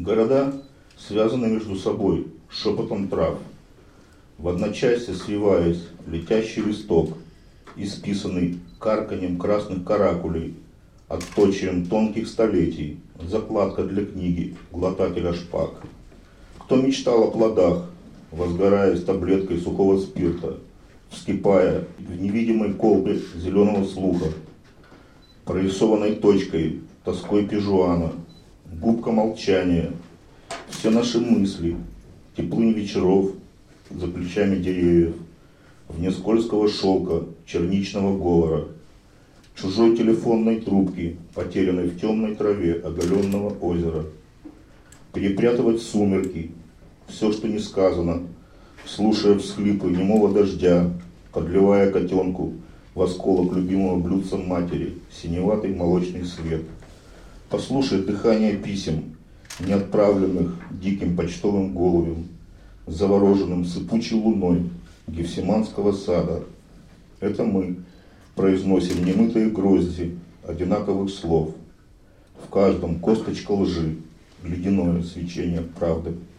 Города связаны между собой шепотом трав. В одночасье свиваясь, летящий листок, исписанный карканьем красных каракулей, отточием тонких столетий, закладка для книги глотателя шпаг. Кто мечтал о плодах, возгораясь таблеткой сухого спирта, вскипая в невидимой колбе зеленого слуха, прорисованной точкой, тоской пижуана, губка молчания, все наши мысли, теплынь вечеров за плечами деревьев, вне скользкого шелка черничного говора, чужой телефонной трубки, потерянной в темной траве оголенного озера, перепрятывать сумерки, все, что не сказано, слушая всхлипы немого дождя, подливая котенку в осколок любимого блюдца матери синеватый молочный свет. Послушай дыхание писем, не отправленных диким почтовым голубем, завороженным сыпучей луной Гефсиманского сада. Это мы произносим немытые грозди одинаковых слов. В каждом косточка лжи, ледяное свечение правды.